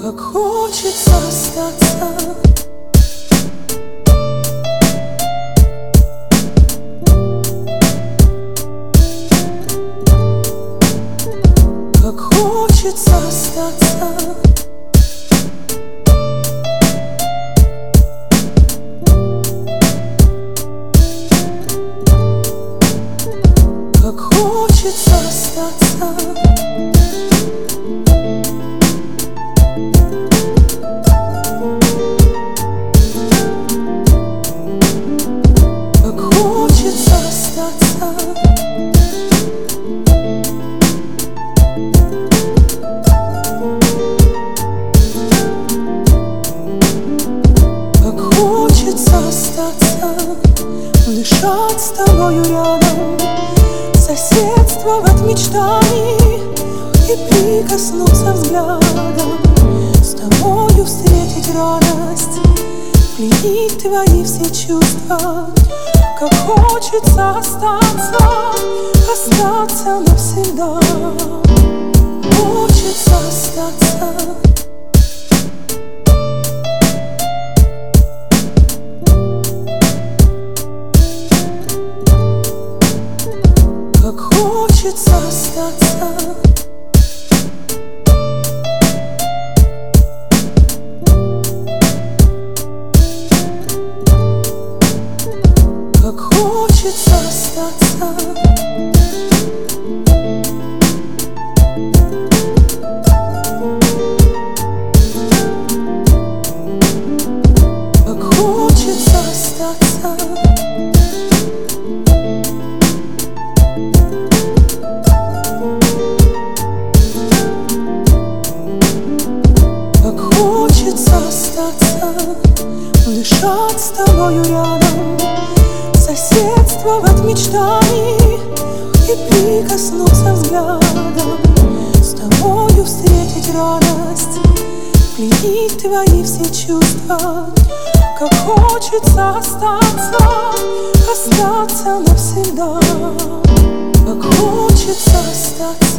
Как хочется остаться. Как хочется остаться. Как хочется остаться. Дышать с тобою рядом, соседствовать мечтами и прикоснуться взглядом, с тобою встретить радость, пленить твои все чувства. Как хочется остаться, остаться навсегда. Хочется остаться. Хочется остаться. Как хочется остаться. Как хочется остаться. Дышать с тобою рядом, соседствовать мечтами и прикоснуться взглядом, с тобою встретить радость, пленить твои все чувства. Как хочется остаться, остаться навсегда. Как хочется остаться.